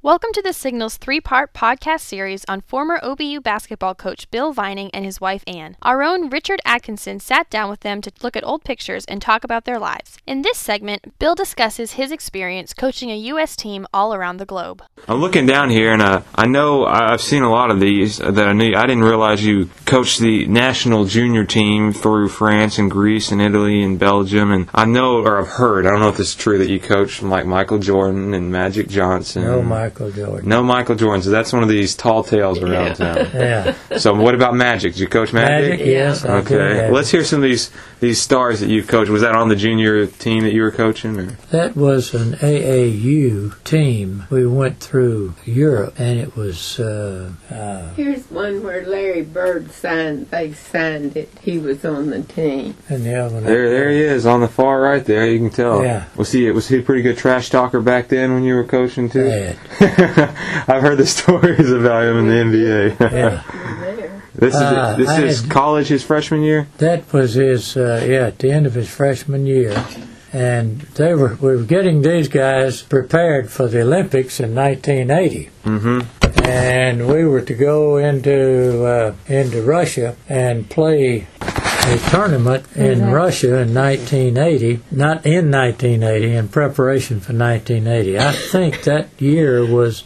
Welcome to the Signal's 3-part podcast series on former OBU basketball coach Bill Vining and his wife Ann. Our own Richard Atkinson sat down with them to look at old pictures and talk about their lives. In this segment, Bill discusses his experience coaching a U.S. team all around the globe. I'm looking down here, and I know I've seen a lot of these that I knew. I didn't realize you coached the national junior team through France and Greece and Italy and Belgium. And I know, or I've heard, I don't know if it's true, that you coached like Michael Jordan and Magic Johnson. No Michael Jordan. No Michael Jordan. So that's one of these tall tales around town. Yeah. So what about Magic? Did you coach Magic? Yes. Okay. Let's hear some of these stars that you've coached. Was that on the junior team that you were coaching? Or? That was an AAU team. We went through Europe, and it was... Here's one where Larry Bird signed. They signed it. He was on the team. And the other one... There he is on the far right there. You can tell. Yeah. Was he a pretty good trash talker back then when you were coaching too? Bad. I've heard the stories about him in the NBA. Yeah. This is college, his freshman year? That was his, at the end of his freshman year. And we were getting these guys prepared for the Olympics in 1980. Mm-hmm. And we were to go into Russia and play a tournament in Russia in 1980, not in 1980, in preparation for 1980. I think that year was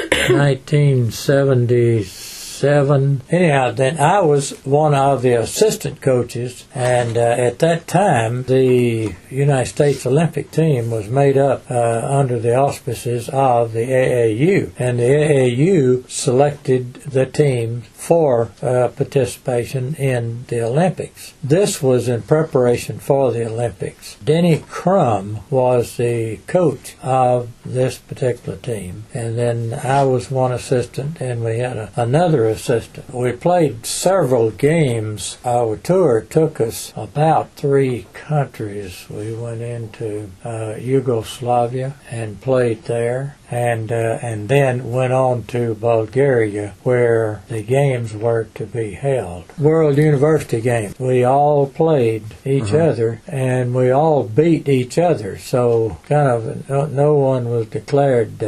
1977. Anyhow, then I was one of the assistant coaches, and at that time, the United States Olympic team was made up under the auspices of the AAU, and the AAU selected the team for participation in the Olympics. This was in preparation for the Olympics. Denny Crum was the coach of this particular team, and then I was one assistant, and we had another assistant. We played several games. Our tour took us about 3 countries. We went into Yugoslavia and played there, and then went on to Bulgaria, where the games were to be held. World University games. We all played each other, and we all beat each other, so kind of no one was declared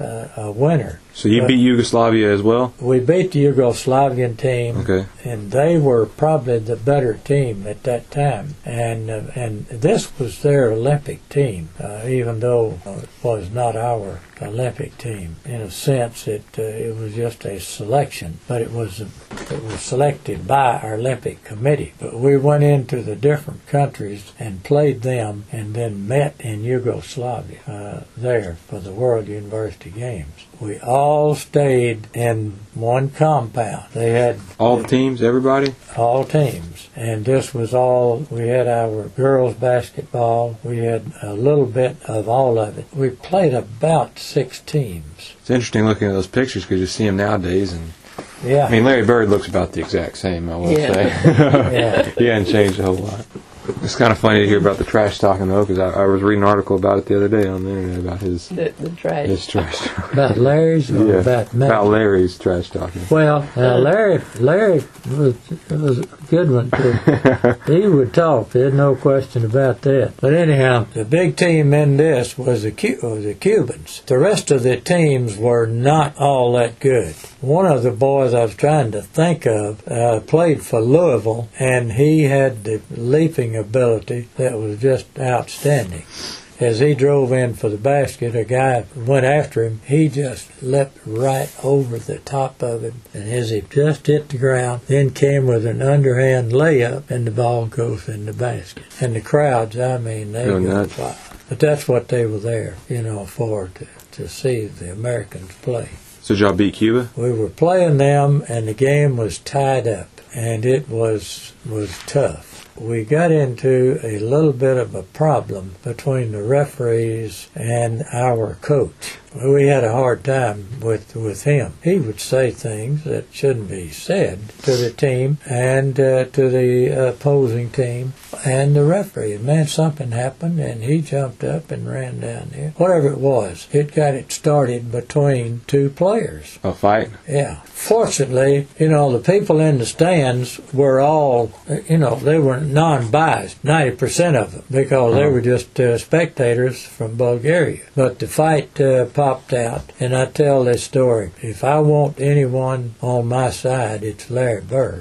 a winner. So you beat Yugoslavia as well? We beat the Yugoslavian team, okay. And they were probably the better team at that time. And this was their Olympic team, even though it was not our Olympic team. In a sense, it was just a selection, but it was selected by our Olympic committee. But we went into the different countries and played them, and then met in Yugoslavia there for the World University Games. We all stayed in one compound. They had all teams, everybody? All teams. And this was all, we had our girls basketball. We had a little bit of all of it. We played about 6 teams. It's interesting looking at those pictures because you see them nowadays, and yeah. I mean, Larry Bird looks about the exact same, I will say. Yeah. He hadn't changed a whole lot. It's kind of funny to hear about the trash talking, though, because I was reading an article about it the other day on the internet about his trash. His trash talking. About Larry's or about Matt? About Larry's trash talking. Well, Larry was a good one, too. He would talk. There's no question about that. But anyhow, the big team in this was the Cubans. The rest of the teams were not all that good. One of the boys I was trying to think of played for Louisville, and he had the leaping ability that was just outstanding. As he drove in for the basket, a guy went after him. He just leapt right over the top of him, and as he just hit the ground, then came with an underhand layup, and the ball goes in the basket. And the crowds, I mean, they go wild. But that's what they were there, for, to see the Americans play. So did y'all beat Cuba? We were playing them, and the game was tied up, and it was tough. We got into a little bit of a problem between the referees and our coach. We had a hard time with him. He would say things that shouldn't be said to the team and to the opposing team and the referee. Man, something happened, and he jumped up and ran down there. Whatever it was, it got it started between 2 players. A fight? Yeah. Fortunately, the people in the stands were all, they were non-biased, 90% of them, because they were just spectators from Bulgaria. But the fight popped out, and I tell this story. If I want anyone on my side, it's Larry Bird.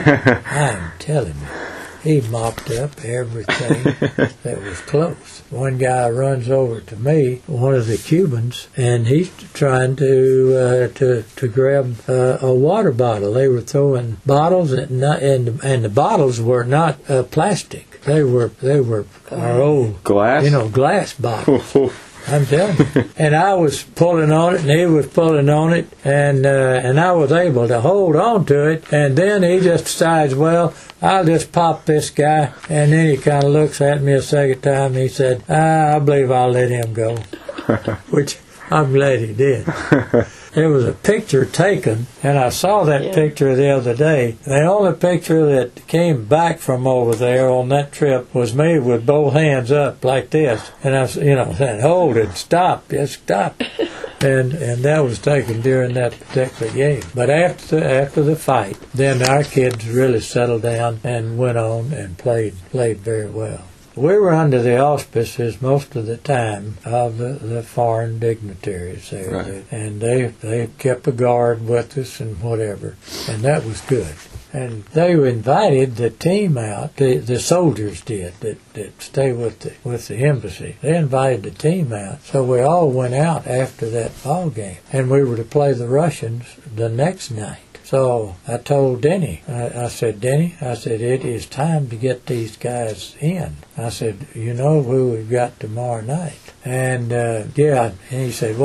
I'm telling you. He mopped up everything that was close. One guy runs over to me, one of the Cubans, and he's trying to grab a water bottle. They were throwing bottles, and the bottles were not plastic. They were our old glass, glass bottles. I'm telling you. And I was pulling on it, and he was pulling on it, and I was able to hold on to it. And then he just decides, well, I'll just pop this guy. And then he kind of looks at me a second time, and he said, I believe I'll let him go, which I'm glad he did. There was a picture taken, and I saw that picture the other day. The only picture that came back from over there on that trip was me with both hands up like this. And I was, saying, hold it, stop, just stop. And that was taken during that particular game. But after the fight, then our kids really settled down and went on and played very well. We were under the auspices most of the time of the foreign dignitaries there, right. And they kept a guard with us and whatever, and that was good. And they invited the team out. The soldiers did that stay with the embassy. They invited the team out, so we all went out after that ball game, and we were to play the Russians the next night. So I told Denny, I said, Denny, it is time to get these guys in. I said, you know who we've got tomorrow night? And and he said,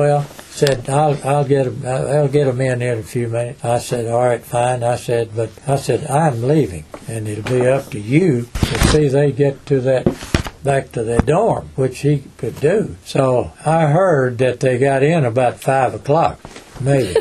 I'll get them in a few minutes. I said, all right, fine. I said, I'm leaving, and it'll be up to you to see they get back to their dorm, which he could do. So I heard that they got in about 5 o'clock, maybe.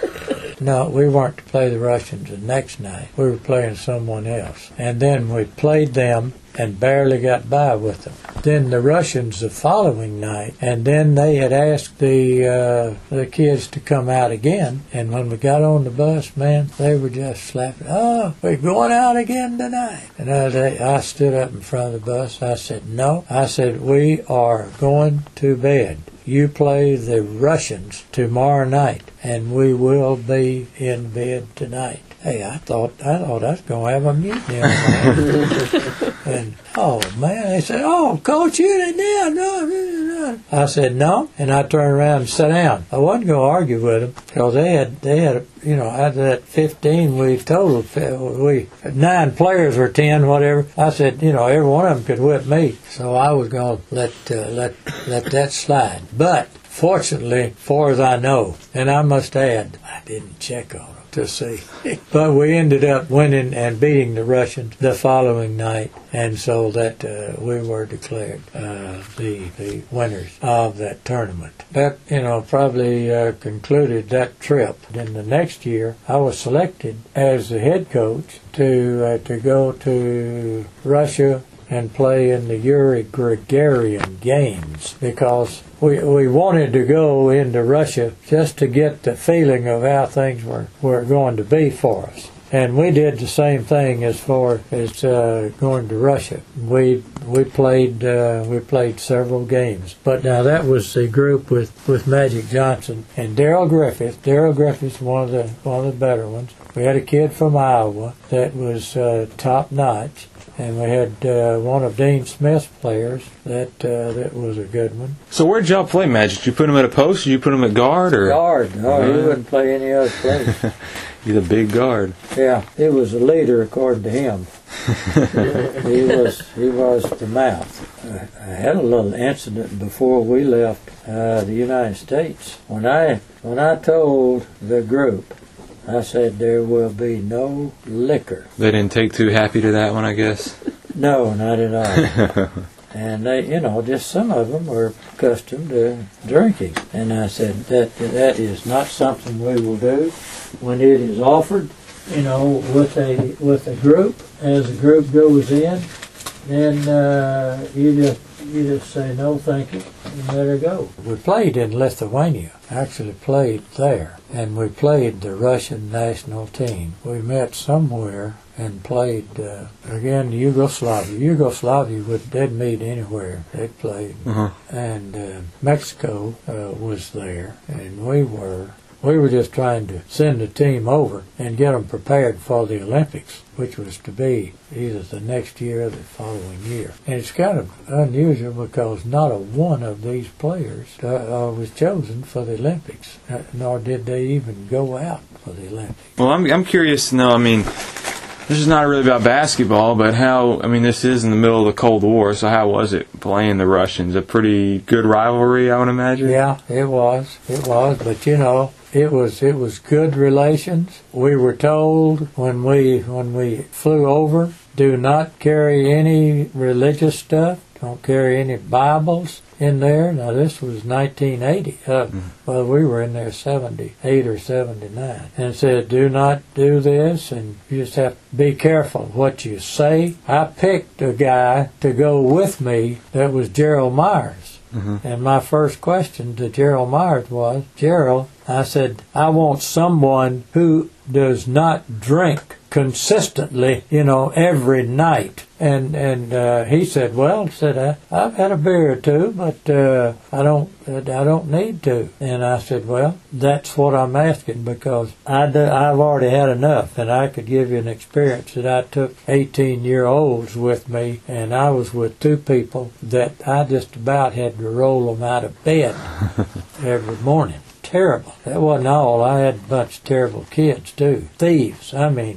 No, we weren't to play the Russians the next night. We were playing someone else. And then we played them and barely got by with them. Then the Russians the following night, and then they had asked the kids to come out again. And when we got on the bus, man, they were just slapping, oh, we're going out again tonight. And I stood up in front of the bus. I said, no. I said, we are going to bed. You play the Russians tomorrow night, and we will be in bed tonight. Hey, I thought I was going to have a mutiny on my And, oh, man, they said, oh, Coach, you didn't no. I said, no, and I turned around and sat down. I wasn't going to argue with them, because they had, out of that 15 we totaled, 9 players or 10, whatever. I said, every one of them could whip me. So I was going to let that slide. But fortunately, far as I know, and I must add, I didn't check on them to see. But we ended up winning and beating the Russians the following night, and so that we were declared the winners of that tournament. That, probably concluded that trip. Then the next year, I was selected as the head coach to go to Russia and play in the Yuri Gagarin Games, because we wanted to go into Russia just to get the feeling of how things were going to be for us. And we did the same thing as far as going to Russia. We played several games. But now that was the group with Magic Johnson and Darrell Griffith. Darrell Griffith's one of the better ones. We had a kid from Iowa that was top notch. And we had one of Dean Smith's players that was a good one. So where'd y'all play Magic? Did you put him at a post? Or you put him at guard? Or guard. No, he wouldn't play any other place. He's a big guard. Yeah, he was a leader according to him. He was the mouth. I had a little incident before we left the United States. When I told the group, I said there will be no liquor. They didn't take too happy to that one, I guess? No, not at all. And they, just some of them were accustomed to drinking. And I said that is not something we will do when it is offered, with a group. As the group goes in, then you just say no, thank you, and let her go. We played in Lithuania. Actually played there, and we played the Russian national team. We met somewhere and played again Yugoslavia. Yugoslavia they'd meet anywhere. They played, and Mexico was there, and we were just trying to send the team over and get them prepared for the Olympics, which was to be either the next year or the following year. And it's kind of unusual because not a one of these players was chosen for the Olympics, nor did they even go out for the Olympics. Well, I'm curious to know, I mean, this is not really about basketball, but this is in the middle of the Cold War, so how was it playing the Russians? A pretty good rivalry, I would imagine? Yeah, it was, but it was good relations. We were told when we flew over, do not carry any religious stuff. Don't carry any Bibles in there. Now this was 1980. Well, we were in there 78 or 79, and it said, do not do this, and you just have to be careful what you say. I picked a guy to go with me that was Gerald Myers. And my first question to Gerald Myers was, Gerald, I said, I want someone who does not drink consistently, every night. And he said, well, I've had a beer or two, but I don't need to. And I said, well, that's what I'm asking, because I've already had enough, and I could give you an experience that I took 18-year-olds with me, and I was with two people that I just about had to roll them out of bed every morning. Terrible. That wasn't all. I had a bunch of terrible kids, too. Thieves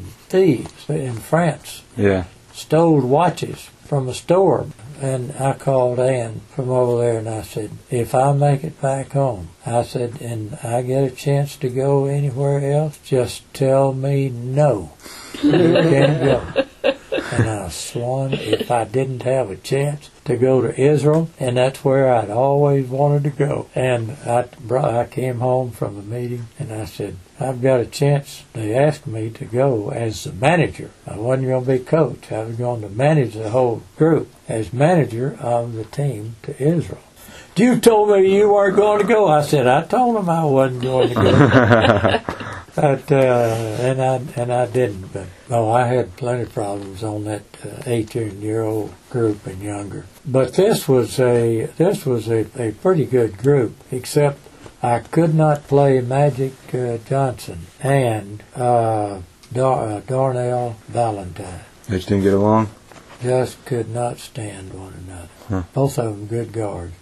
in France. Yeah. Stole watches from a store. And I called Ann from over there, and I said, if I make it back home, I said, and I get a chance to go anywhere else, just tell me no. You can't go. And I sworn if I didn't have a chance to go to Israel, and that's where I'd always wanted to go. And I came home from the meeting, and I said, I've got a chance. They asked me to go as the manager. I wasn't going to be coach. I was going to manage the whole group as manager of the team to Israel. You told me you weren't going to go. I said, I told them I wasn't going to go. But and I didn't. But I had plenty of problems on that 18-year-old group and younger. But this was a pretty good group, except I could not play Magic Johnson and Darnell Valentine. They just didn't get along? Just could not stand one another. Both of them good guards.